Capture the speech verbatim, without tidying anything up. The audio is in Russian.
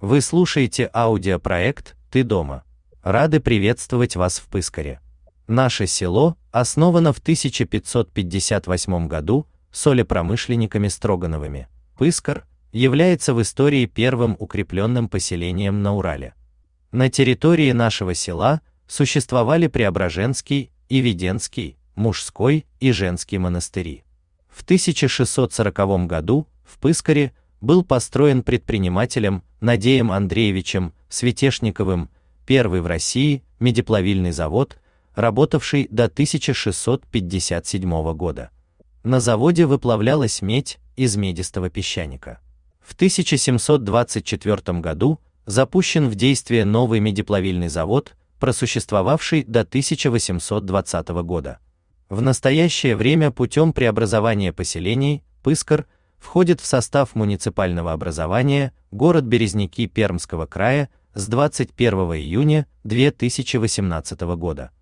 Вы слушаете аудиопроект «Ты дома». Рады приветствовать вас в Пыскаре. Наше село основано в тысяча пятьсот пятьдесят восьмом году солепромышленниками Строгановыми. Пыскар является в истории первым укрепленным поселением на Урале. На территории нашего села существовали Преображенский и Веденский, мужской и женский монастыри. В тысяча шестьсот сороковом году в Пыскаре был построен предпринимателем Надеем Андреевичем Светешниковым первый в России медиплавильный завод, работавший до тысяча шестьсот пятьдесят седьмого года. На заводе выплавлялась медь из медистого песчаника. В тысяча семьсот двадцать четвёртом году запущен в действие новый медиплавильный завод, просуществовавший до тысяча восемьсот двадцатого года. В настоящее время путем преобразования поселений Пыскар входит в состав муниципального образования город Березники Пермского края с двадцать первого июня две тысячи восемнадцатого года.